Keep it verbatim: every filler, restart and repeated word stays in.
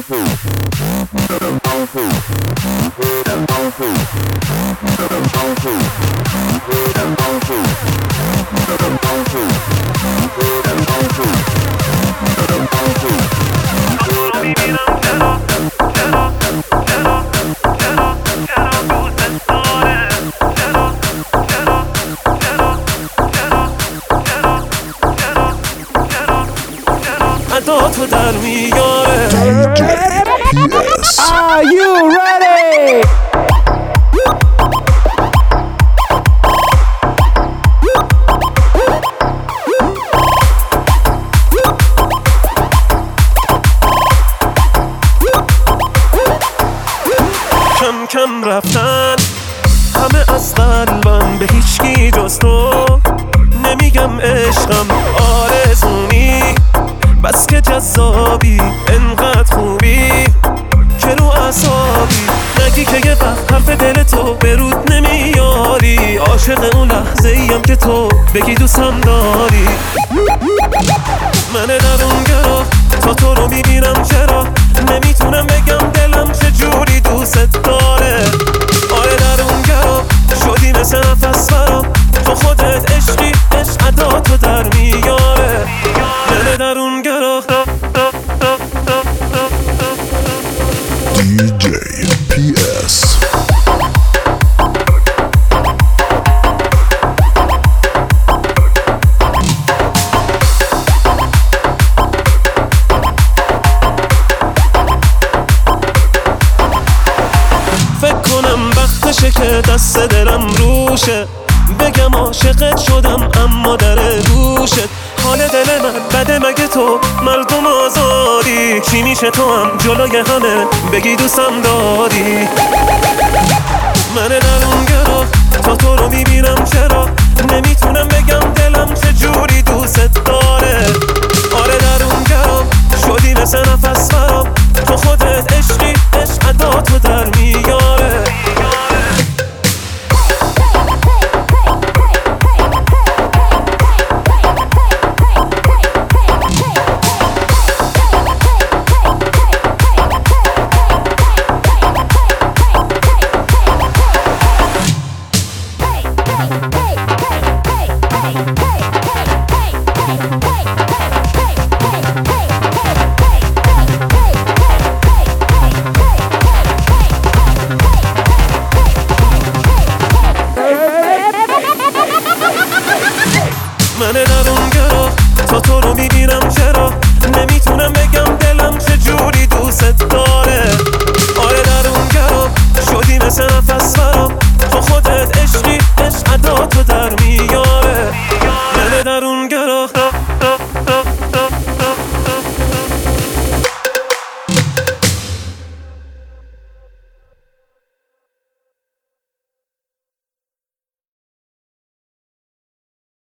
تو در میاره. دی جی پی اس. Are you ready? کم کم رفتن همه از قلبم، به هیچکی جز تو نمیگم عشقم آرزونی، بس که جذابی انقدر خوبی که رو اعصابی، نگی که یه وقت حرف دل تو به رود نمیاری، عاشق اون لحظه ایم که تو بگی دوستم داری. من درون گرا تا تو رو میبینم، چرا نمیتونم بگم دلم چجوری دوست داره. آره درون گرا شدی مثل نفس برام، تو خودت عشقی، عشق ادا تو در میاره. من درون گرا دی جی پی اس. فکر کنم وقتشه که دست دلم روشه، بگم عاشقت شدم اما در گوشت. حال دل من بده مگه تو مردم آزادی، چی میشه تو هم جلوی همه بگی دوستم داری. من درون گرا تا تو رو میبینم، چرا نمیتونم بگم دلم چجوری دوست داره. آره درون گرا شدی مثل نفس برام، تو خودت عشق